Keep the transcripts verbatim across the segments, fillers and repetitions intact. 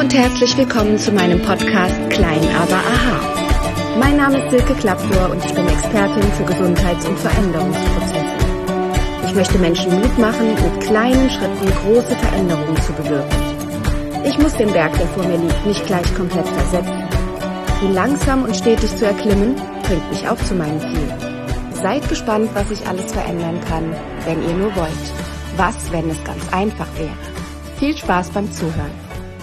und herzlich willkommen zu meinem Podcast Klein aber Aha. Mein Name ist Silke Klaptor und ich bin Expertin für Gesundheits- und Veränderungsprozesse. Ich möchte Menschen Mut machen, mit kleinen Schritten große Veränderungen zu bewirken. Ich muss den Berg, der vor mir liegt, nicht gleich komplett versetzen. Ihn langsam und stetig zu erklimmen, bringt mich auch zu meinem Ziel. Seid gespannt, was sich alles verändern kann, wenn ihr nur wollt. Was, wenn es ganz einfach wäre? Viel Spaß beim Zuhören.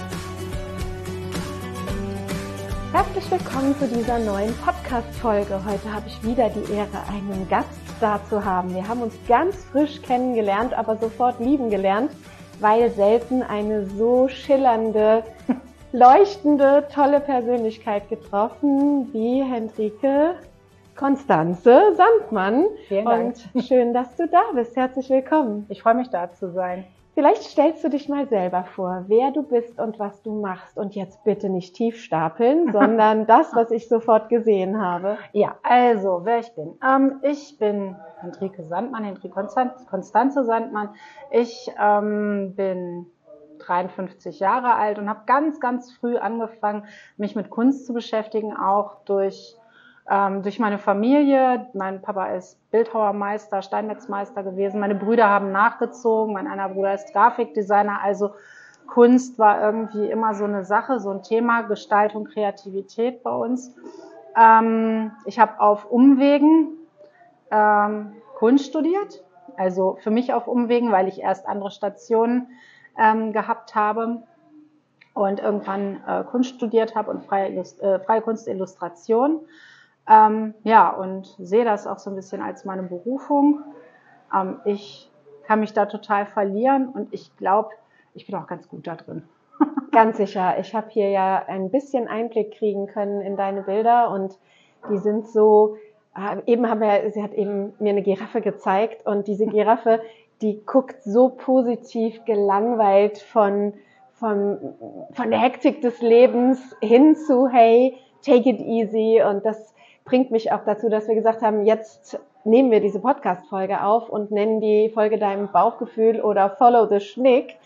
Herzlich willkommen zu dieser neuen Podcast-Folge. Heute habe ich wieder die Ehre, einen Gast da zu haben. Wir haben uns ganz frisch kennengelernt, aber sofort lieben gelernt, weil selten eine so schillernde, leuchtende, tolle Persönlichkeit getroffen wie Henrike Constanze Sandmann. Vielen Dank. Und schön, dass du da bist. Herzlich willkommen. Ich freue mich, da zu sein. Vielleicht stellst du dich mal selber vor, wer du bist und was du machst. Und jetzt bitte nicht tief stapeln, sondern das, was ich sofort gesehen habe. Ja, also, wer ich bin. Ähm, ich bin Henrike Sandmann, Henrike Constanze Sandmann. Ich ähm, bin dreiundfünfzig Jahre alt und habe ganz, ganz früh angefangen, mich mit Kunst zu beschäftigen, auch durch Ähm, durch meine Familie. Mein Papa ist Bildhauermeister, Steinmetzmeister gewesen. Meine Brüder haben nachgezogen. Mein einer Bruder ist Grafikdesigner. Also Kunst war irgendwie immer so eine Sache, so ein Thema, Gestaltung, Kreativität bei uns. Ähm, ich habe auf Umwegen ähm, Kunst studiert. Also für mich auf Umwegen, weil ich erst andere Stationen ähm, gehabt habe und irgendwann äh, Kunst studiert habe und freie, Illust- äh, freie Kunstillustration. Ähm, ja, und sehe das auch so ein bisschen als meine Berufung. Ähm, ich kann mich da total verlieren und ich glaube, ich bin auch ganz gut da drin. Ganz sicher. Ich habe hier ja ein bisschen Einblick kriegen können in deine Bilder und die sind so, äh, eben haben wir, sie hat eben mir eine Giraffe gezeigt und diese Giraffe, die guckt so positiv gelangweilt von, von, von der Hektik des Lebens hin zu, hey, take it easy, und das bringt mich auch dazu, dass wir gesagt haben, jetzt nehmen wir diese Podcast-Folge auf und nennen die Folge deinem Bauchgefühl oder Follow the Schnick,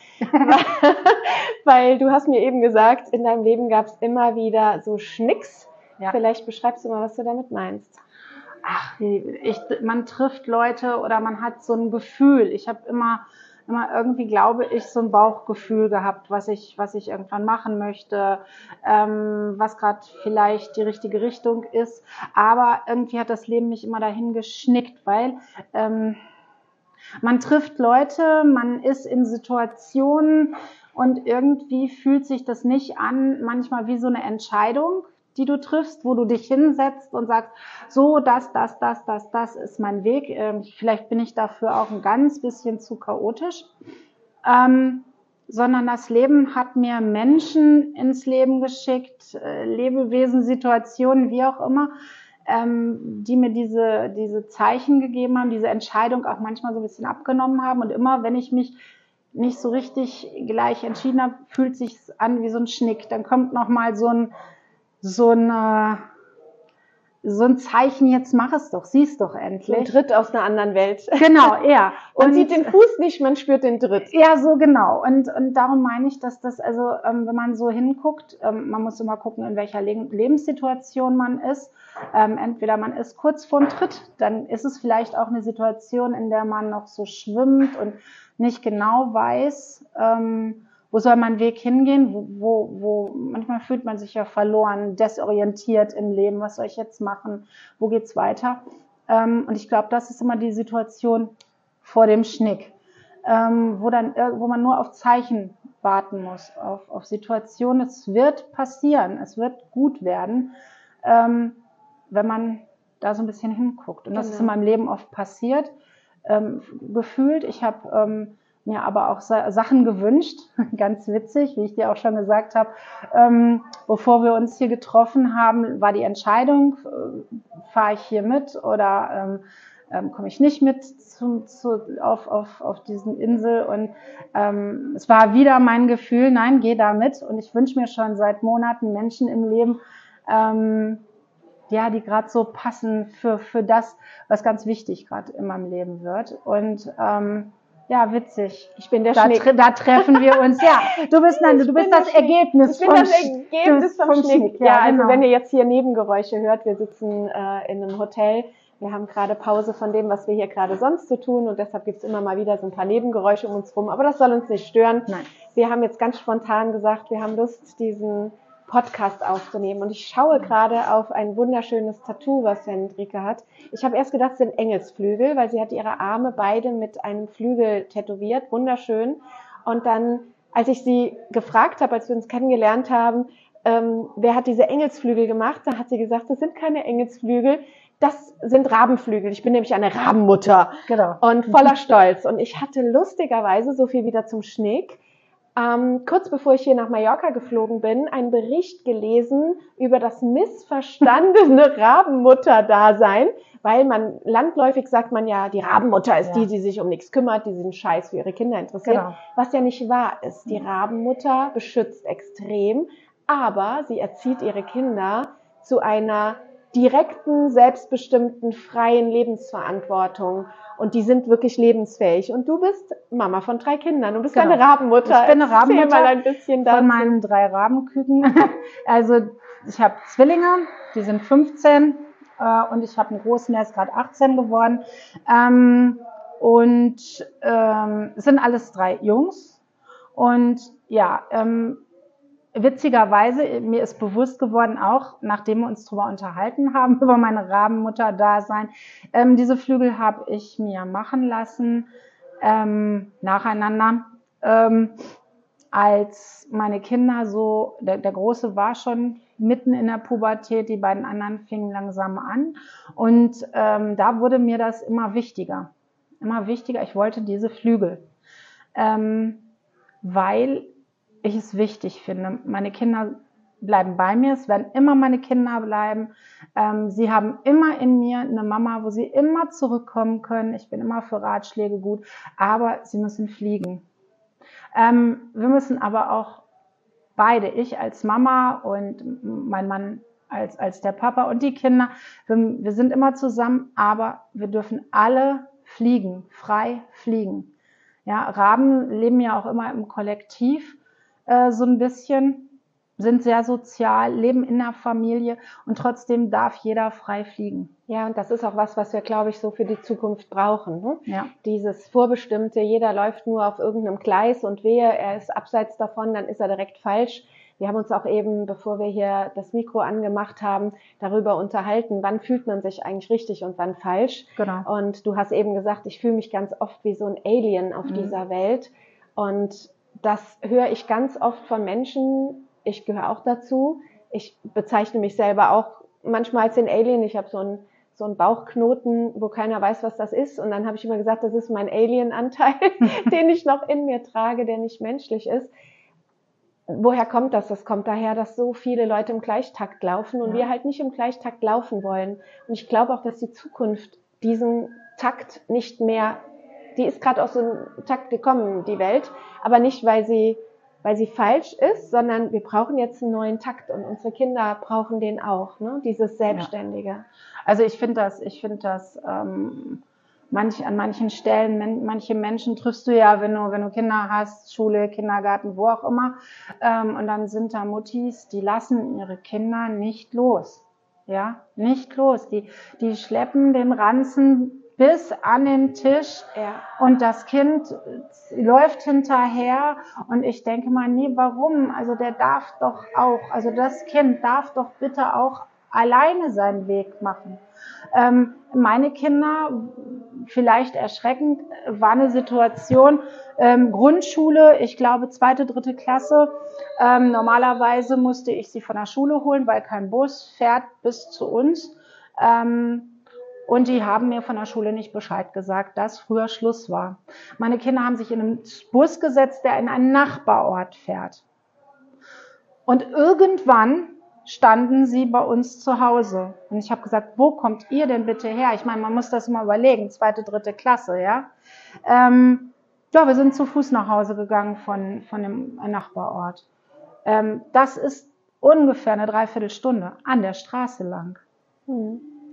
weil du hast mir eben gesagt, in deinem Leben gab es immer wieder so Schnicks. Ja. Vielleicht beschreibst du mal, was du damit meinst. Ach, ich, man trifft Leute oder man hat so ein Gefühl. Ich habe immer immer irgendwie, glaube ich, so ein Bauchgefühl gehabt, was ich, was ich irgendwann machen möchte, ähm, was gerade vielleicht die richtige Richtung ist. Aber irgendwie hat das Leben mich immer dahin geschnickt, weil ähm, man trifft Leute, man ist in Situationen und irgendwie fühlt sich das nicht an, manchmal wie so eine Entscheidung, die du triffst, wo du dich hinsetzt und sagst, so, das, das, das, das, das ist mein Weg. Ähm, vielleicht bin ich dafür auch ein ganz bisschen zu chaotisch. Ähm, sondern das Leben hat mir Menschen ins Leben geschickt, äh, Lebewesen, Situationen, wie auch immer, ähm, die mir diese, diese Zeichen gegeben haben, diese Entscheidung auch manchmal so ein bisschen abgenommen haben. Und immer, wenn ich mich nicht so richtig gleich entschieden habe, fühlt sich an wie so ein Schnick. Dann kommt nochmal so ein so ein, so ein Zeichen, jetzt mach es doch, sieh's doch endlich. So ein Tritt aus einer anderen Welt. Genau, ja. Man und, sieht den Fuß nicht, man spürt den Tritt. Ja, so genau. Und, und darum meine ich, dass das, also ähm, wenn man so hinguckt, ähm, man muss immer gucken, in welcher Le- Lebenssituation man ist. Ähm, entweder man ist kurz vorm Tritt, dann ist es vielleicht auch eine Situation, in der man noch so schwimmt und nicht genau weiß, ähm, wo soll mein Weg hingehen, wo, wo, wo manchmal fühlt man sich ja verloren, desorientiert im Leben, was soll ich jetzt machen, wo geht's weiter? Ähm, und ich glaube, das ist immer die Situation vor dem Schnick, ähm, wo, dann, wo man nur auf Zeichen warten muss, auf, auf Situationen. Es wird passieren, es wird gut werden, ähm, wenn man da so ein bisschen hinguckt. Und das genau. ist in meinem Leben oft passiert, ähm, gefühlt. Ich habe ähm, mir aber auch Sachen gewünscht, ganz witzig, wie ich dir auch schon gesagt habe, ähm, bevor wir uns hier getroffen haben, war die Entscheidung, äh, fahre ich hier mit oder ähm, ähm, komme ich nicht mit zu, zu, auf, auf, auf diesen Insel, und ähm, es war wieder mein Gefühl, nein, geh da mit, und ich wünsche mir schon seit Monaten Menschen im Leben, ähm, ja, die gerade so passen für, für das, was ganz wichtig gerade in meinem Leben wird, und ähm, Ja, witzig. Ich bin der da, Schnick. tre da treffen wir uns. Ja, du bist, nein, du bist das Ergebnis. Ich bin das Ergebnis vom, vom Schnick. Schnick. Ja, ja, also genau. wenn ihr jetzt hier Nebengeräusche hört, wir sitzen äh, in einem Hotel. Wir haben gerade Pause von dem, was wir hier gerade sonst so tun und deshalb gibt es immer mal wieder so ein paar Nebengeräusche um uns rum. Aber das soll uns nicht stören. Nein. Wir haben jetzt ganz spontan gesagt, wir haben Lust, diesen Podcast aufzunehmen. Und ich schaue gerade auf ein wunderschönes Tattoo, was Hendrike hat. Ich habe erst gedacht, es sind Engelsflügel, weil sie hat ihre Arme beide mit einem Flügel tätowiert. Wunderschön. Und dann, als ich sie gefragt habe, als wir uns kennengelernt haben, ähm, wer hat diese Engelsflügel gemacht, da hat sie gesagt, das sind keine Engelsflügel, das sind Rabenflügel. Ich bin nämlich eine Rabenmutter. Genau. Und voller Stolz. Und ich hatte lustigerweise, so viel wieder zum Schnick, Ähm, kurz bevor ich hier nach Mallorca geflogen bin, einen Bericht gelesen über das missverstandene Rabenmutter-Dasein, weil man landläufig sagt man ja, die Rabenmutter ist ja. die, die sich um nichts kümmert, die sich Scheiß für ihre Kinder interessiert, genau. Was ja nicht wahr ist. Die Rabenmutter beschützt extrem, aber sie erzieht ihre Kinder zu einer direkten, selbstbestimmten, freien Lebensverantwortung. Und die sind wirklich lebensfähig. Und du bist Mama von drei Kindern. Du bist genau. eine Rabenmutter. Ich bin eine Rabenmutter. Erzähl mal ein bisschen dazu. Von meinen drei Rabenküken. Also ich habe Zwillinge, die sind fünfzehn. Äh, und ich habe einen großen, der ist gerade achtzehn geworden. Ähm, und ähm, es sind alles drei Jungs. Und ja, ähm, witzigerweise, mir ist bewusst geworden, auch nachdem wir uns darüber unterhalten haben, über meine Rabenmutter-Dasein, ähm, diese Flügel habe ich mir machen lassen, ähm, nacheinander, ähm, als meine Kinder so, der, der Große war schon mitten in der Pubertät, die beiden anderen fingen langsam an und ähm, da wurde mir das immer wichtiger, immer wichtiger, ich wollte diese Flügel, ähm, weil ich es wichtig finde. Meine Kinder bleiben bei mir, es werden immer meine Kinder bleiben. Ähm, sie haben immer in mir eine Mama, wo sie immer zurückkommen können. Ich bin immer für Ratschläge gut, aber sie müssen fliegen. Ähm, wir müssen aber auch beide, ich als Mama und mein Mann als, als der Papa und die Kinder, wir, wir sind immer zusammen, aber wir dürfen alle fliegen, frei fliegen. Ja, Raben leben ja auch immer im Kollektiv. So ein bisschen, sind sehr sozial, leben in der Familie und trotzdem darf jeder frei fliegen. Ja, und das ist auch was, was wir, glaube ich, so für die Zukunft brauchen. Ne? Ja. Dieses Vorbestimmte, jeder läuft nur auf irgendeinem Gleis und wehe, er ist abseits davon, dann ist er direkt falsch. Wir haben uns auch eben, bevor wir hier das Mikro angemacht haben, darüber unterhalten, wann fühlt man sich eigentlich richtig und wann falsch. Genau. Und du hast eben gesagt, ich fühle mich ganz oft wie so ein Alien auf mhm. dieser Welt und das höre ich ganz oft von Menschen, ich gehöre auch dazu, ich bezeichne mich selber auch manchmal als den Alien, ich habe so einen, so einen Bauchknoten, wo keiner weiß, was das ist und dann habe ich immer gesagt, das ist mein Alien-Anteil, den ich noch in mir trage, der nicht menschlich ist. Woher kommt das? Das kommt daher, dass so viele Leute im Gleichtakt laufen und ja. wir halt nicht im Gleichtakt laufen wollen. Und ich glaube auch, dass die Zukunft diesen Takt nicht mehr, die ist gerade aus so einem Takt gekommen, die Welt, aber nicht, weil sie, weil sie falsch ist, sondern wir brauchen jetzt einen neuen Takt und unsere Kinder brauchen den auch, ne? Dieses Selbstständige. Ja. Also ich finde das, ich finde das, ähm, manch, an manchen Stellen, men, manche Menschen triffst du ja, wenn du, wenn du Kinder hast, Schule, Kindergarten, wo auch immer, ähm, und dann sind da Muttis, die lassen ihre Kinder nicht los, ja, nicht los, die, die schleppen den Ranzen bis an den Tisch ja. und das Kind läuft hinterher und ich denke mal, nee, warum? Also der darf doch auch, also das Kind darf doch bitte auch alleine seinen Weg machen. Ähm, meine Kinder, vielleicht erschreckend, war eine Situation, ähm, Grundschule, ich glaube zweite, dritte Klasse, ähm, normalerweise musste ich sie von der Schule holen, weil kein Bus fährt bis zu uns. Ähm, Und die haben mir von der Schule nicht Bescheid gesagt, dass früher Schluss war. Meine Kinder haben sich in einen Bus gesetzt, der in einen Nachbarort fährt. Und irgendwann standen sie bei uns zu Hause. Und ich habe gesagt, wo kommt ihr denn bitte her? Ich meine, man muss das mal überlegen, zweite, dritte Klasse, ja. Ähm, ja, wir sind zu Fuß nach Hause gegangen von, von dem Nachbarort. Ähm, das ist ungefähr eine Dreiviertelstunde an der Straße lang. Mhm.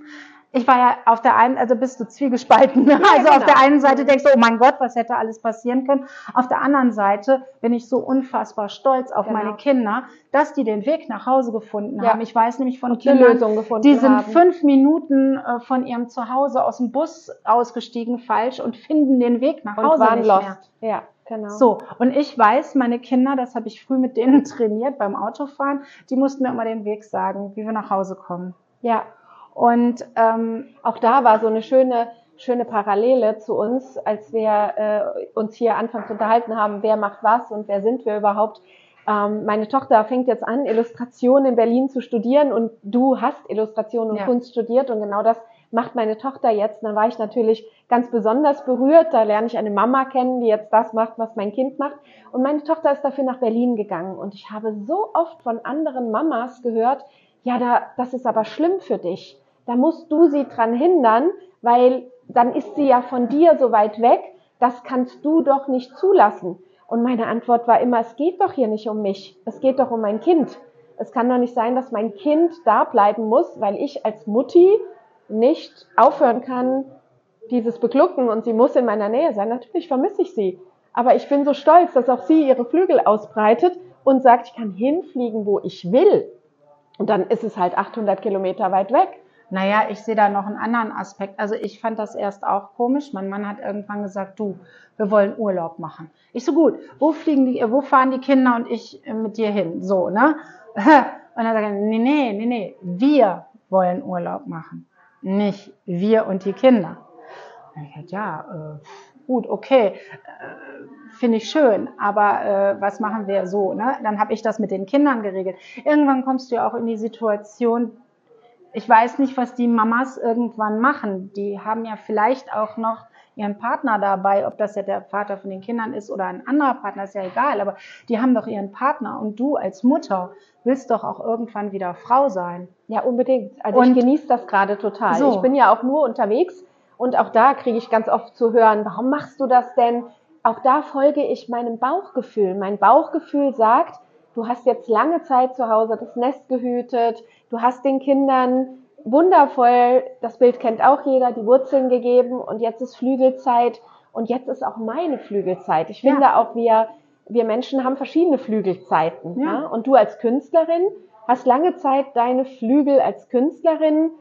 ich war ja auf der einen, also bist du zwiegespalten. Ne? Ja, also genau. auf der einen Seite denkst du, oh mein Gott, was hätte alles passieren können. Auf der anderen Seite bin ich so unfassbar stolz auf Genau. meine Kinder, dass die den Weg nach Hause gefunden Ja. haben. Ich weiß nämlich von Und eine Kindern, Lösung gefunden die sind haben. fünf Minuten äh, von ihrem Zuhause aus dem Bus ausgestiegen falsch und finden den Weg nach Und Hause waren nicht lost. mehr. Ja, genau. So, und ich weiß, meine Kinder, das habe ich früh mit denen trainiert beim Autofahren, die mussten mir immer den Weg sagen, wie wir nach Hause kommen. Ja. Und ähm, auch da war so eine schöne, schöne Parallele zu uns, als wir äh, uns hier anfangs unterhalten haben, wer macht was und wer sind wir überhaupt. Ähm, meine Tochter fängt jetzt an, Illustration in Berlin zu studieren und du hast Illustration und Ja. Kunst studiert und genau das macht meine Tochter jetzt. Da war ich natürlich ganz besonders berührt. Da lerne ich eine Mama kennen, die jetzt das macht, was mein Kind macht. Und meine Tochter ist dafür nach Berlin gegangen und ich habe so oft von anderen Mamas gehört, ja, da, das ist aber schlimm für dich. Da musst du sie dran hindern, weil dann ist sie ja von dir so weit weg, das kannst du doch nicht zulassen. Und meine Antwort war immer, es geht doch hier nicht um mich, es geht doch um mein Kind. Es kann doch nicht sein, dass mein Kind da bleiben muss, weil ich als Mutti nicht aufhören kann, dieses Beglucken und sie muss in meiner Nähe sein. Natürlich vermisse ich sie, aber ich bin so stolz, dass auch sie ihre Flügel ausbreitet und sagt, ich kann hinfliegen, wo ich will. Und dann ist es halt achthundert Kilometer weit weg. Naja, ich sehe da noch einen anderen Aspekt. Also ich fand das erst auch komisch. Mein Mann hat irgendwann gesagt, du, wir wollen Urlaub machen. Ich so, gut, wo fliegen die, wo fahren die Kinder und ich mit dir hin? So, ne? Und dann sagt er, nee, nee, nee, nee, wir wollen Urlaub machen. Nicht wir und die Kinder. Und ich dachte, ja, äh, gut, okay, äh, finde ich schön, aber äh, was machen wir so? Ne? Dann habe ich das mit den Kindern geregelt. Irgendwann kommst du ja auch in die Situation, ich weiß nicht, was die Mamas irgendwann machen. Die haben ja vielleicht auch noch ihren Partner dabei, ob das ja der Vater von den Kindern ist oder ein anderer Partner, ist ja egal, aber die haben doch ihren Partner und du als Mutter willst doch auch irgendwann wieder Frau sein. Ja, unbedingt. Also Und ich genieße das gerade total. so. Ich bin ja auch nur unterwegs und auch da kriege ich ganz oft zu hören, warum machst du das denn? Auch da folge ich meinem Bauchgefühl. Mein Bauchgefühl sagt, du hast jetzt lange Zeit zu Hause das Nest gehütet, du hast den Kindern wundervoll, das Bild kennt auch jeder, die Wurzeln gegeben und jetzt ist Flügelzeit und jetzt ist auch meine Flügelzeit. Ich finde Ja. auch, wir, wir Menschen haben verschiedene Flügelzeiten. Ja. Ja? Und du als Künstlerin hast lange Zeit deine Flügel als Künstlerin,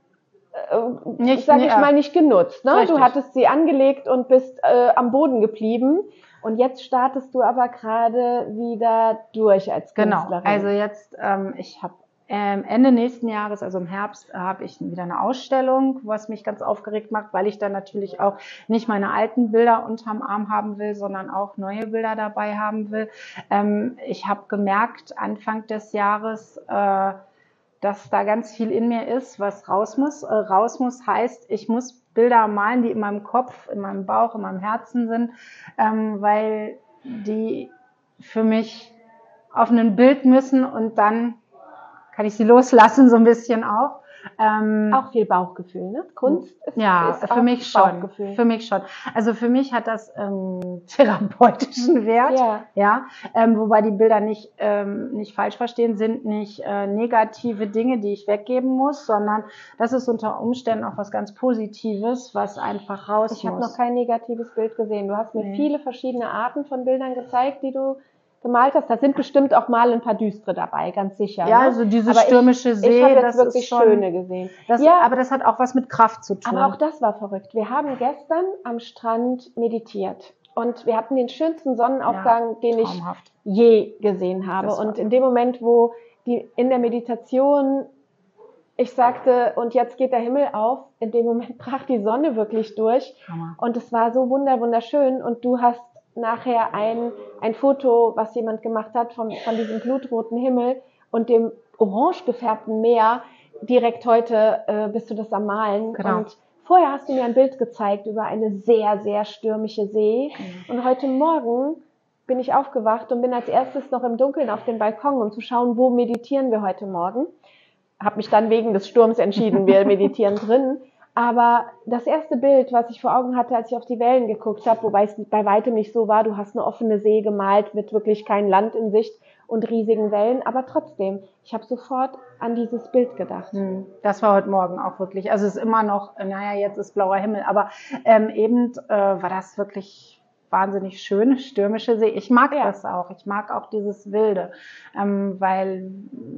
äh, Nicht, sag nee, ich mal, nicht genutzt. Ne? richtig. Du hattest sie angelegt und bist äh, am Boden geblieben. Und jetzt startest du aber gerade wieder durch als Künstlerin. Genau, also jetzt, ähm, ich habe ähm, Ende nächsten Jahres, also im Herbst, äh, habe ich wieder eine Ausstellung, was mich ganz aufgeregt macht, weil ich dann natürlich auch nicht meine alten Bilder unterm Arm haben will, sondern auch neue Bilder dabei haben will. Ähm, ich habe gemerkt, Anfang des Jahres, äh, dass da ganz viel in mir ist, was raus muss. Äh, raus muss heißt, ich muss Bilder malen, die in meinem Kopf, in meinem Bauch, in meinem Herzen sind, ähm, weil die für mich auf ein Bild müssen und dann kann ich sie loslassen, so ein bisschen auch. Ähm, Auch viel Bauchgefühl, ne? Kunst ist, ja, ist für auch mich schon. Bauchgefühl. Für mich schon. Also für mich hat das ähm, therapeutischen Wert. Ja. Ja, ähm, wobei die Bilder nicht, ähm, nicht falsch verstehen, sind nicht äh, negative Dinge, die ich weggeben muss, sondern das ist unter Umständen auch was ganz Positives, was einfach raus Ich habe muss. noch kein negatives Bild gesehen. Du hast mir Nee. viele verschiedene Arten von Bildern gezeigt, die du gemalt hast. Da sind bestimmt auch mal ein paar düstere dabei, ganz sicher. Ja, ne? also dieses Aber stürmische ich, See, ich habe jetzt das wirklich ist schon, schöne gesehen. Das, ja, aber das hat auch was mit Kraft zu tun. aber auch das war verrückt. Wir haben gestern am Strand meditiert und wir hatten den schönsten Sonnenaufgang, Ja, den ich traumhaft. je gesehen habe. Das war- Und in dem Moment, wo die in der Meditation ich sagte, und jetzt geht der Himmel auf, in dem Moment brach die Sonne wirklich durch. Hammer. Und es war so wunder, wunderschön. Und du hast nachher ein, ein Foto, was jemand gemacht hat, von, von diesem blutroten Himmel und dem orange gefärbten Meer. Direkt heute äh, bist du das am Malen. Genau. Und vorher hast du mir ein Bild gezeigt über eine sehr, sehr stürmische See. Und heute Morgen bin ich aufgewacht und bin als erstes noch im Dunkeln auf dem Balkon, um zu schauen, wo meditieren wir heute Morgen. Habe mich dann wegen des Sturms entschieden, wir meditieren drin. Aber das erste Bild, was ich vor Augen hatte, als ich auf die Wellen geguckt habe, wobei es bei weitem nicht so war, du hast eine offene See gemalt mit wirklich kein Land in Sicht und riesigen Wellen, aber trotzdem, ich habe sofort an dieses Bild gedacht. Das war heute Morgen auch wirklich, also es ist immer noch, naja, jetzt ist blauer Himmel, aber ähm, eben äh, war das wirklich wahnsinnig schön, stürmische See. Ich mag ja. das auch, ich mag auch dieses Wilde, ähm, weil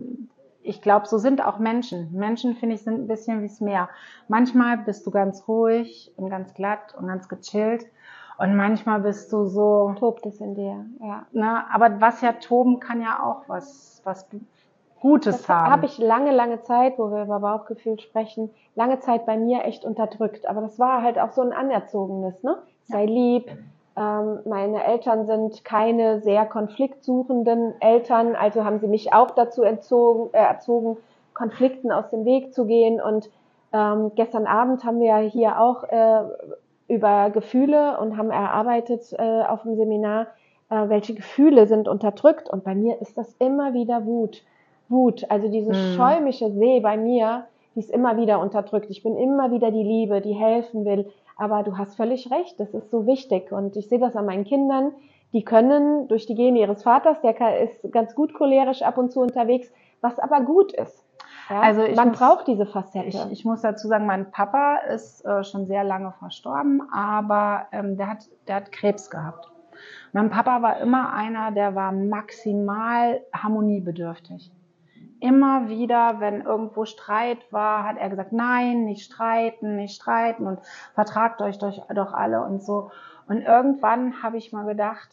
ich glaube, so sind auch Menschen. Menschen, finde ich, sind ein bisschen wie das Meer. Manchmal bist du ganz ruhig und ganz glatt und ganz gechillt. Und manchmal bist du so... Tobt es in dir, ja. Ne, aber was ja toben kann ja auch was, was Gutes das haben. Das habe ich lange, lange Zeit, wo wir über Bauchgefühl sprechen, lange Zeit bei mir echt unterdrückt. Aber das war halt auch so ein anerzogenes, ne? Sei lieb. Ähm, meine Eltern sind keine sehr konfliktsuchenden Eltern, also haben sie mich auch dazu entzogen, äh, erzogen, Konflikten aus dem Weg zu gehen. Und ähm, gestern Abend haben wir hier auch äh, über Gefühle und haben erarbeitet äh, auf dem Seminar, äh, welche Gefühle sind unterdrückt. Und bei mir ist das immer wieder Wut. Wut, also diese hm. schäumische See bei mir, die ist immer wieder unterdrückt. Ich bin immer wieder die Liebe, die helfen will. Aber du hast völlig recht, das ist so wichtig. Und ich sehe das an meinen Kindern, die können durch die Gene ihres Vaters, der ist ganz gut cholerisch ab und zu unterwegs, was aber gut ist. Ja? Also ich Man muss, braucht diese Facette. Ich, ich muss dazu sagen, mein Papa ist äh, schon sehr lange verstorben, aber ähm, der hat, der hat Krebs gehabt. Mein Papa war immer einer, der war maximal harmoniebedürftig. Immer wieder, wenn irgendwo Streit war, hat er gesagt, nein, nicht streiten, nicht streiten und vertragt euch doch, doch alle und so. Und irgendwann habe ich mal gedacht,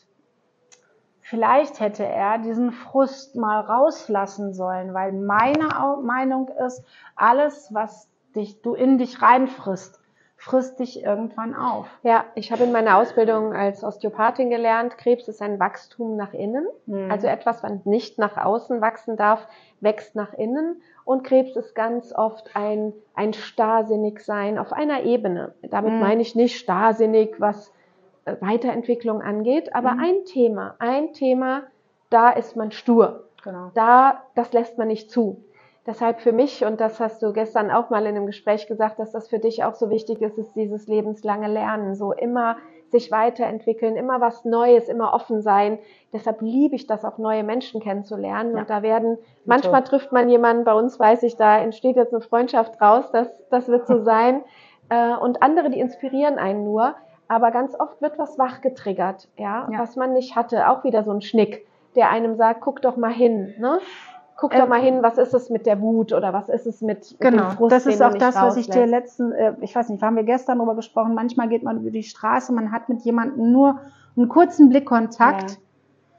vielleicht hätte er diesen Frust mal rauslassen sollen, weil meine Meinung ist, alles, was dich, du in dich reinfrisst, frisst dich irgendwann auf. Ja, ich habe in meiner Ausbildung als Osteopathin gelernt, Krebs ist ein Wachstum nach innen. Mhm. Also etwas, was nicht nach außen wachsen darf, wächst nach innen. Und Krebs ist ganz oft ein, ein Starrsinnigsein auf einer Ebene. Damit mhm. meine ich nicht starrsinnig, was Weiterentwicklung angeht, aber mhm. ein Thema, ein Thema, da ist man stur. Genau. Da, das lässt man nicht zu. Deshalb für mich, und das hast du gestern auch mal in einem Gespräch gesagt, dass das für dich auch so wichtig ist, ist dieses lebenslange Lernen. So immer sich weiterentwickeln, immer was Neues, immer offen sein. Deshalb liebe ich das, auch neue Menschen kennenzulernen. Ja. Und da werden, manchmal so. Trifft man jemanden, bei uns weiß ich, da entsteht jetzt eine Freundschaft raus, das, das wird so sein. Und andere, die inspirieren einen nur. Aber ganz oft wird was wach getriggert, ja, ja, was man nicht hatte. Auch wieder so ein Schnick, der einem sagt, guck doch mal hin, ne? Guck ähm, doch mal hin, was ist es mit der Wut oder was ist es mit, mit genau, dem Frust, das ist den auch du das, nicht was ich dir letzten, äh, ich weiß nicht, haben wir gestern darüber gesprochen, manchmal geht man über die Straße, man hat mit jemandem nur einen kurzen Blickkontakt. Ja.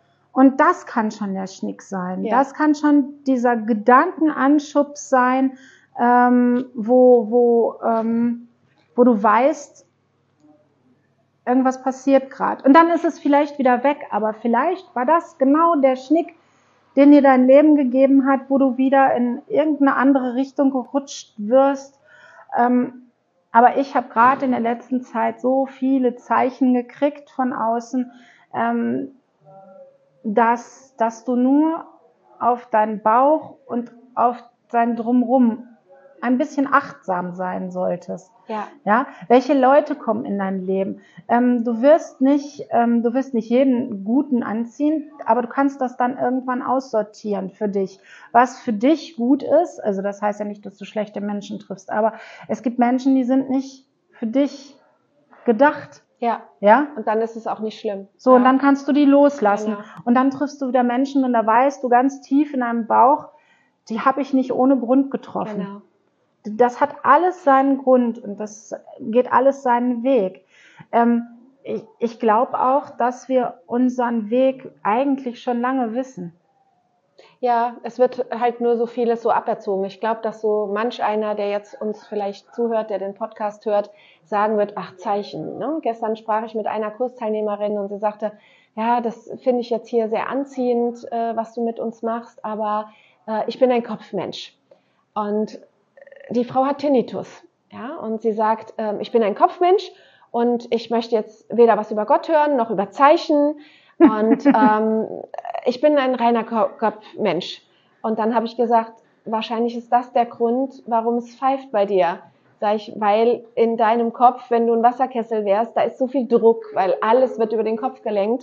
Und das kann schon der Schnick sein. Ja. Das kann schon dieser Gedankenanschubs sein, ähm, wo, wo, ähm, wo du weißt, irgendwas passiert gerade. Und dann ist es vielleicht wieder weg, aber vielleicht war das genau der Schnick, den dir dein Leben gegeben hat, wo du wieder in irgendeine andere Richtung gerutscht wirst. Ähm, aber ich habe gerade in der letzten Zeit so viele Zeichen gekriegt von außen, ähm, dass, dass du nur auf deinen Bauch und auf dein Drumherum ein bisschen achtsam sein solltest. Ja. Ja. Welche Leute kommen in dein Leben? Ähm, du wirst nicht, ähm, du wirst nicht jeden Guten anziehen, aber du kannst das dann irgendwann aussortieren für dich. Was für dich gut ist, also das heißt ja nicht, dass du schlechte Menschen triffst, aber es gibt Menschen, die sind nicht für dich gedacht. Ja. Ja. Und dann ist es auch nicht schlimm. So, ja. Und dann kannst du die loslassen. Genau. Und dann triffst du wieder Menschen und da weißt du ganz tief in deinem Bauch, die habe ich nicht ohne Grund getroffen. Genau. Das hat alles seinen Grund und das geht alles seinen Weg. Ähm, ich ich glaube auch, dass wir unseren Weg eigentlich schon lange wissen. Ja, es wird halt nur so vieles so aberzogen. Ich glaube, dass so manch einer, der jetzt uns vielleicht zuhört, der den Podcast hört, sagen wird, ach, Zeichen. Ne? Gestern sprach ich mit einer Kursteilnehmerin und sie sagte, ja, das finde ich jetzt hier sehr anziehend, äh, was du mit uns machst, aber äh, ich bin ein Kopfmensch. Und die Frau hat Tinnitus, ja, und sie sagt, ähm, ich bin ein Kopfmensch und ich möchte jetzt weder was über Gott hören, noch über Zeichen und ähm, ich bin ein reiner Kopfmensch. Und dann habe ich gesagt, wahrscheinlich ist das der Grund, warum es pfeift bei dir. Sag ich, weil in deinem Kopf, wenn du ein Wasserkessel wärst, da ist so viel Druck, weil alles wird über den Kopf gelenkt.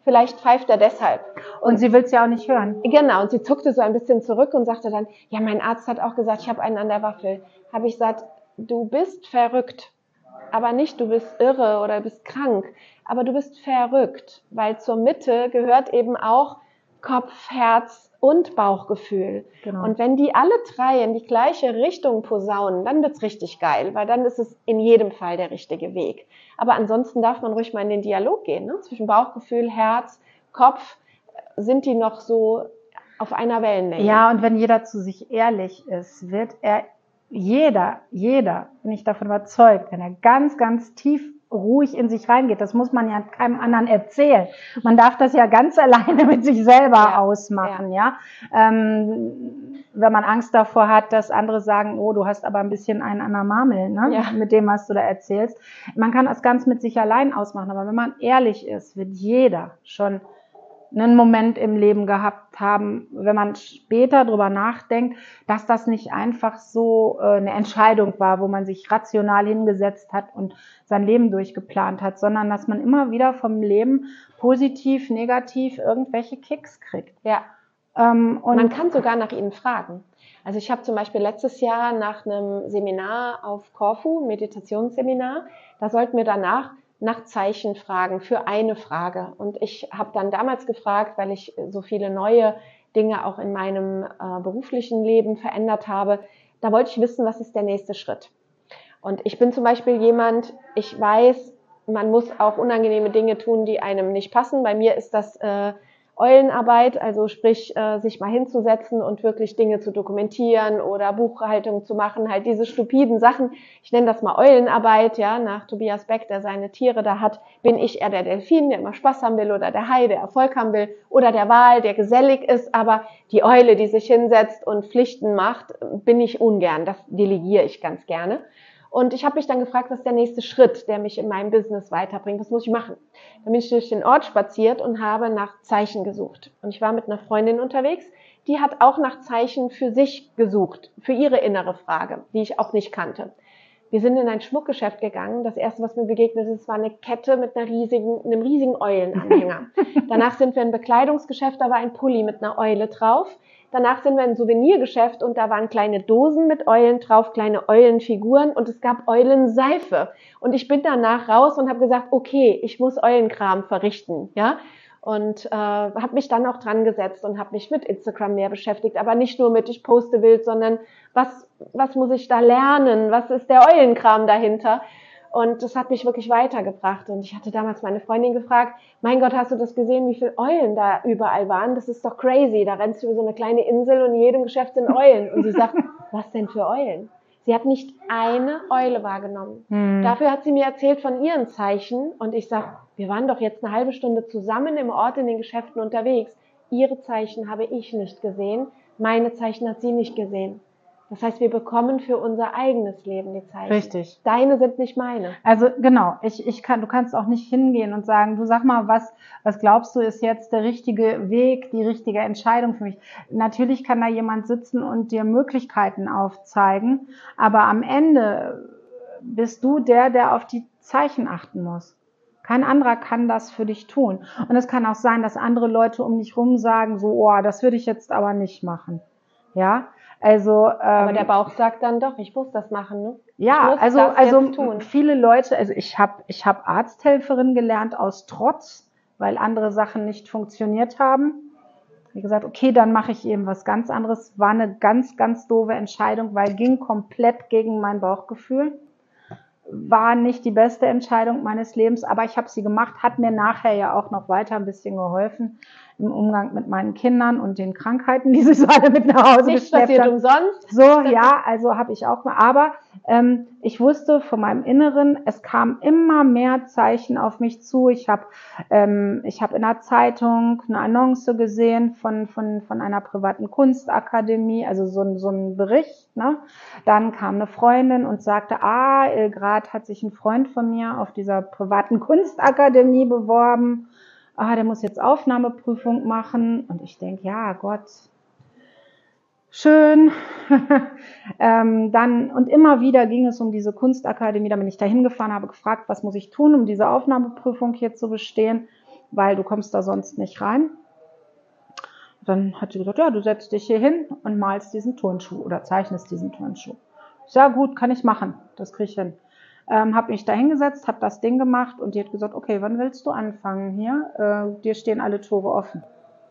vielleicht pfeift er deshalb. Und, und sie will es ja auch nicht hören. Genau, und sie zuckte so ein bisschen zurück und sagte dann, ja, mein Arzt hat auch gesagt, ich habe einen an der Waffel. Habe ich gesagt, du bist verrückt, aber nicht, du bist irre oder bist krank, aber du bist verrückt, weil zur Mitte gehört eben auch Kopf, Herz und Bauchgefühl. Genau. Und wenn die alle drei in die gleiche Richtung posaunen, dann wird's richtig geil, weil dann ist es in jedem Fall der richtige Weg. Aber ansonsten darf man ruhig mal in den Dialog gehen, ne? Zwischen Bauchgefühl, Herz, Kopf, sind die noch so auf einer Wellenlänge. Ja, und wenn jeder zu sich ehrlich ist, wird er, jeder, jeder, bin ich davon überzeugt, wenn er ganz, ganz tief ruhig in sich reingeht, das muss man ja keinem anderen erzählen. Man darf das ja ganz alleine mit sich selber ja, ausmachen, ja. ja? Ähm, wenn man Angst davor hat, dass andere sagen, oh, du hast aber ein bisschen einen an der Marmel, ne? Ja. Mit dem, was du da erzählst. Man kann das ganz mit sich allein ausmachen, aber wenn man ehrlich ist, wird jeder schon einen Moment im Leben gehabt haben, wenn man später drüber nachdenkt, dass das nicht einfach so äh, eine Entscheidung war, wo man sich rational hingesetzt hat und sein Leben durchgeplant hat, sondern dass man immer wieder vom Leben positiv, negativ irgendwelche Kicks kriegt. Ja. Ähm, und man kann sogar nach ihnen fragen. Also ich habe zum Beispiel letztes Jahr nach einem Seminar auf Korfu, Meditationsseminar, da sollten wir danach nach Zeichen fragen für eine Frage. Und ich habe dann damals gefragt, weil ich so viele neue Dinge auch in meinem äh, beruflichen Leben verändert habe, da wollte ich wissen, was ist der nächste Schritt. Und ich bin zum Beispiel jemand, ich weiß, man muss auch unangenehme Dinge tun, die einem nicht passen. Bei mir ist das äh, Eulenarbeit, also sprich, äh, sich mal hinzusetzen und wirklich Dinge zu dokumentieren oder Buchhaltung zu machen, halt diese stupiden Sachen. Ich nenne das mal Eulenarbeit, ja, nach Tobias Beck, der seine Tiere da hat, bin ich eher der Delfin, der immer Spaß haben will, oder der Hai, der Erfolg haben will, oder der Wal, der gesellig ist, aber die Eule, die sich hinsetzt und Pflichten macht, bin ich ungern, das delegiere ich ganz gerne. Und ich habe mich dann gefragt, was ist der nächste Schritt, der mich in meinem Business weiterbringt? Was muss ich machen? Dann bin ich durch den Ort spaziert und habe nach Zeichen gesucht. Und ich war mit einer Freundin unterwegs, die hat auch nach Zeichen für sich gesucht, für ihre innere Frage, die ich auch nicht kannte. Wir sind in ein Schmuckgeschäft gegangen. Das erste, was mir begegnet ist, war eine Kette mit einer riesigen, einem riesigen Eulenanhänger. Danach sind wir in ein Bekleidungsgeschäft, da war ein Pulli mit einer Eule drauf. Danach sind wir in ein Souvenirgeschäft und da waren kleine Dosen mit Eulen drauf, kleine Eulenfiguren und es gab Eulenseife. Und ich bin danach raus und habe gesagt, okay, ich muss Eulenkram verrichten, ja. Und äh, habe mich dann auch dran gesetzt und habe mich mit Instagram mehr beschäftigt, aber nicht nur mit ich poste wild, sondern was was muss ich da lernen, was ist der Eulenkram dahinter? Und das hat mich wirklich weitergebracht. Und ich hatte damals meine Freundin gefragt, mein Gott, hast du das gesehen, wie viele Eulen da überall waren? Das ist doch crazy. Da rennst du über so eine kleine Insel und in jedem Geschäft sind Eulen. Und sie sagt, was denn für Eulen? Sie hat nicht eine Eule wahrgenommen. Hm. Dafür hat sie mir erzählt von ihren Zeichen. Und ich sag, wir waren doch jetzt eine halbe Stunde zusammen im Ort in den Geschäften unterwegs. Ihre Zeichen habe ich nicht gesehen. Meine Zeichen hat sie nicht gesehen. Das heißt, wir bekommen für unser eigenes Leben die Zeichen. Richtig. Deine sind nicht meine. Also genau, ich, ich kann, du kannst auch nicht hingehen und sagen, du sag mal, was, was glaubst du ist jetzt der richtige Weg, die richtige Entscheidung für mich? Natürlich kann da jemand sitzen und dir Möglichkeiten aufzeigen, aber am Ende bist du der, der auf die Zeichen achten muss. Kein anderer kann das für dich tun. Und es kann auch sein, dass andere Leute um dich rum sagen, so, oh, das würde ich jetzt aber nicht machen. Ja, also, ähm, aber der Bauch sagt dann doch, ich muss das machen, ne? Ja, also also viele Leute, also ich habe ich habe Arzthelferin gelernt aus Trotz, weil andere Sachen nicht funktioniert haben. Wie gesagt, okay, dann mache ich eben was ganz anderes. War eine ganz ganz doofe Entscheidung, weil ging komplett gegen mein Bauchgefühl. War nicht die beste Entscheidung meines Lebens, aber ich habe sie gemacht, hat mir nachher ja auch noch weiter ein bisschen geholfen im Umgang mit meinen Kindern und den Krankheiten, die sie so alle mit nach Hause Nichts passiert umsonst. So, ja, also habe ich auch mal. Aber ähm, ich wusste von meinem Inneren, es kamen immer mehr Zeichen auf mich zu. Ich habe ähm, ich habe in einer Zeitung eine Annonce gesehen von von von einer privaten Kunstakademie, also so ein so ein Bericht. Ne? Dann kam eine Freundin und sagte, ah, gerade hat sich ein Freund von mir auf dieser privaten Kunstakademie beworben. Ah, der muss jetzt Aufnahmeprüfung machen. Und ich denke, ja, Gott, schön. ähm, dann, und immer wieder ging es um diese Kunstakademie. Da bin ich da hingefahren, habe gefragt, was muss ich tun, um diese Aufnahmeprüfung hier zu bestehen. weil du kommst da sonst nicht rein. Dann hat sie gesagt, ja, du setzt dich hier hin und malst diesen Turnschuh oder zeichnest diesen Turnschuh. Ja gut, kann ich machen, das kriege ich hin. Ähm, habe mich da hingesetzt, habe das Ding gemacht und die hat gesagt, okay, wann willst du anfangen hier? Äh, dir stehen alle Tore offen.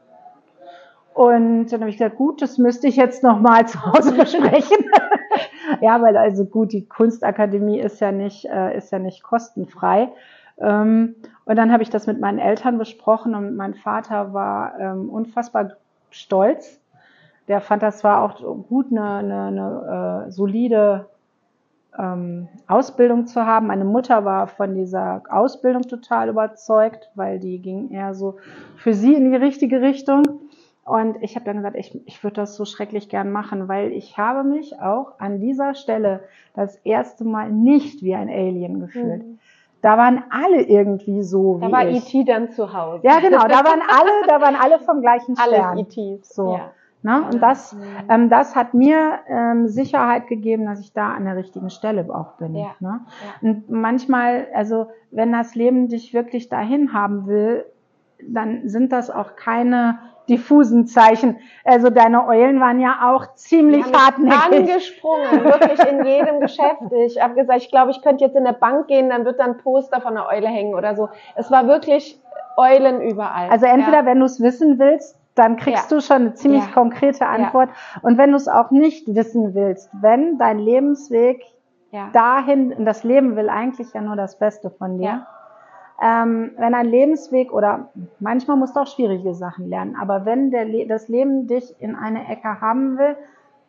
Und dann habe ich gesagt, gut, das müsste ich jetzt nochmal zu Hause besprechen. Ja, weil also gut, die Kunstakademie ist ja nicht, äh, ist ja nicht kostenfrei. Ähm, und dann habe ich das mit meinen Eltern besprochen und mein Vater war ähm, unfassbar stolz. Der fand, das war auch gut, eine, eine, eine äh, solide ähm, Ausbildung zu haben. Meine Mutter war von dieser Ausbildung total überzeugt, weil die ging eher so für sie in die richtige Richtung. Und ich habe dann gesagt, ich, ich würde das so schrecklich gern machen, weil ich habe mich auch an dieser Stelle das erste Mal nicht wie ein Alien gefühlt. Mhm. Da waren alle irgendwie so da wie war ich. E T dann zu Hause. Ja, genau, da waren alle, da waren alle vom gleichen Stern. Alles E Ts. So. Ja. Ne? Und das, ähm, das hat mir ähm, Sicherheit gegeben, dass ich da an der richtigen Stelle auch bin. Ja. Ne? Ja. Und manchmal, also wenn das Leben dich wirklich dahin haben will, dann sind das auch keine diffusen Zeichen. Also deine Eulen waren ja auch ziemlich hartnäckig. Angesprungen, wirklich in jedem Geschäft. Ich habe gesagt, ich glaube, ich könnte jetzt in der Bank gehen, dann wird da ein Poster von einer Eule hängen oder so. Es war wirklich Eulen überall. Also entweder, ja. wenn du es wissen willst, dann kriegst ja. du schon eine ziemlich ja. konkrete Antwort. Ja. Und wenn du es auch nicht wissen willst, wenn dein Lebensweg ja. dahin, und das Leben will eigentlich ja nur das Beste von dir, ja. ähm, wenn ein Lebensweg, oder manchmal musst du auch schwierige Sachen lernen, aber wenn der Le- das Leben dich in eine Ecke haben will,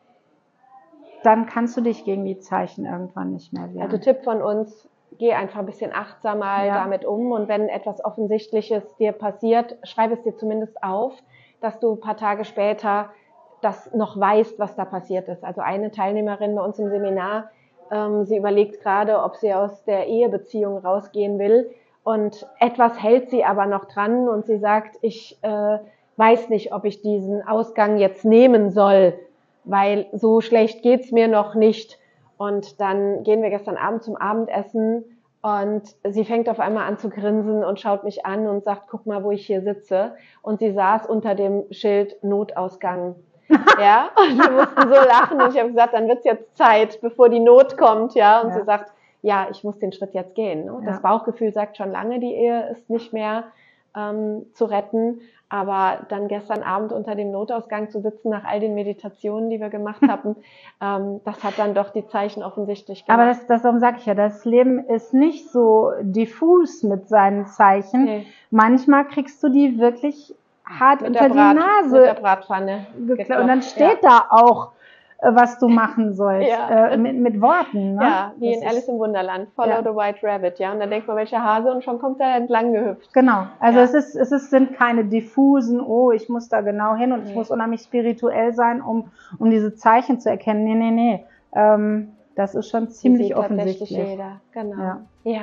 dann kannst du dich gegen die Zeichen irgendwann nicht mehr wehren. Also Tipp von uns, geh einfach ein bisschen achtsamer ja. damit um, und wenn etwas Offensichtliches dir passiert, schreib es dir zumindest auf, dass du ein paar Tage später das noch weißt, was da passiert ist. Also eine Teilnehmerin bei uns im Seminar, ähm, sie überlegt gerade, ob sie aus der Ehebeziehung rausgehen will, und etwas hält sie aber noch dran, und sie sagt, ich äh, weiß nicht, ob ich diesen Ausgang jetzt nehmen soll, weil so schlecht geht's mir noch nicht. Und dann gehen wir gestern Abend zum Abendessen und sie fängt auf einmal an zu grinsen und schaut mich an und sagt, guck mal, wo ich hier sitze. Und sie saß unter dem Schild Notausgang. Ja, und wir mussten so lachen, und ich habe gesagt, dann wird's jetzt Zeit, bevor die Not kommt, ja. Und ja. sie sagt, ja, ich muss den Schritt jetzt gehen. Ne? Das ja. Bauchgefühl sagt schon lange, die Ehe ist nicht mehr ähm, zu retten. Aber dann gestern Abend unter dem Notausgang zu sitzen, nach all den Meditationen, die wir gemacht haben, ähm, das hat dann doch die Zeichen offensichtlich gemacht. Aber das, das darum sage ich ja, das Leben ist nicht so diffus mit seinen Zeichen. Nee. Manchmal kriegst du die wirklich hart mit unter Brat, die Nase. Mit der Bratpfanne. Geklappt. Und dann steht ja. da auch, was du machen sollst, ja. äh, mit, mit Worten. Ne? Ja, wie das in Alice im Wunderland, Follow ja. the White Rabbit, ja. Und dann denkt man, welcher Hase, und schon kommt er entlang gehüpft. Genau, also ja. es ist, es ist, sind keine diffusen, oh, ich muss da genau hin und nee. ich muss unheimlich spirituell sein, um, um diese Zeichen zu erkennen. Nee, nee, nee. Ähm, das ist schon ziemlich offensichtlich. Jeder, genau. Ja. ja.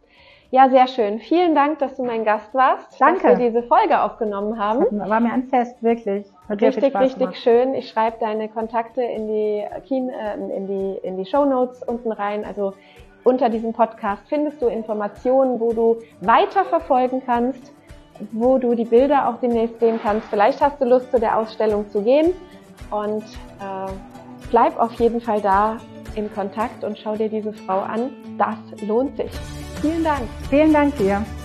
Ja, sehr schön. Vielen Dank, dass du mein Gast warst. Danke. Dass wir diese Folge aufgenommen haben. Das war mir ein Fest, wirklich. Hat richtig, richtig gemacht. Schön. Ich schreibe deine Kontakte in die, in die, in die Shownotes unten rein. Also unter diesem Podcast findest du Informationen, wo du weiter verfolgen kannst, wo du die Bilder auch demnächst sehen kannst. Vielleicht hast du Lust, zu der Ausstellung zu gehen, und äh, bleib auf jeden Fall da in Kontakt und schau dir diese Frau an. Das lohnt sich. Vielen Dank. Vielen Dank dir.